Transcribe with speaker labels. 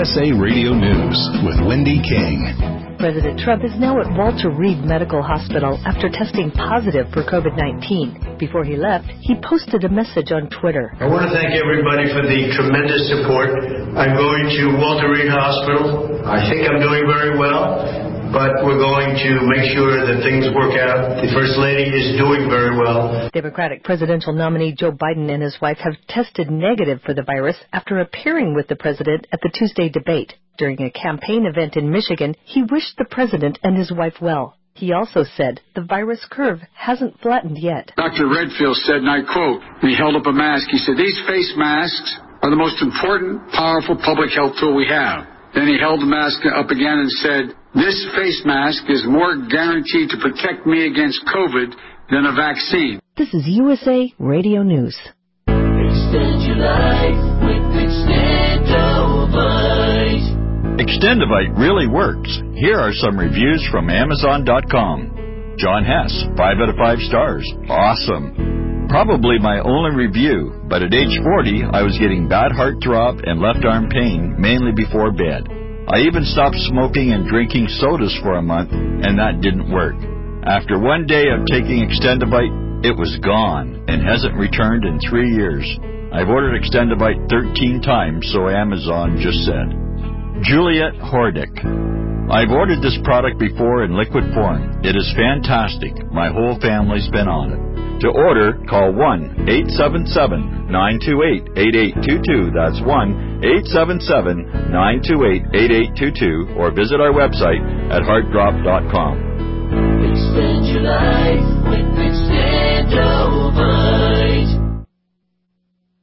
Speaker 1: USA Radio News with Wendy King.
Speaker 2: President Trump is now at Walter Reed Medical Hospital after testing positive for COVID-19. Before he left, he posted a message on Twitter.
Speaker 3: I want to thank everybody for the tremendous support. I'm going to Walter Reed Hospital. I think I'm doing very well, but we're going to make sure that things work out. The First Lady is doing very well.
Speaker 2: Democratic presidential nominee Joe Biden and his wife have tested negative for the virus after appearing with the president at the Tuesday debate. During a campaign event in Michigan, he wished the president and his wife well. He also said the virus curve hasn't flattened yet.
Speaker 4: Dr. Redfield said, and I quote, and he held up a mask, he said, "These face masks are the most important, powerful public health tool we have." Then he held the mask up again and said, "This face mask is more guaranteed to protect me against COVID than a vaccine."
Speaker 2: This is USA Radio News.
Speaker 5: Extend your life with Extendovite.
Speaker 6: Extendovite really works. Here are some reviews from Amazon.com. John Hess, 5 out of 5 stars. Awesome. Probably my only review, but at age 40, I was getting bad heartthrob and left arm pain, mainly before bed. I even stopped smoking and drinking sodas for a month, and that didn't work. After one day of taking Extendovite, it was gone and hasn't returned in 3 years. I've ordered Extendovite 13 times, so Amazon just said. Juliet Hordick. I've ordered this product before in liquid form. It is fantastic. My whole family's been on it. To order, call 1-877-928-8822. That's 1-877-928-8822. Or visit our website at heartdrop.com.
Speaker 5: Extend your life with Extendovite.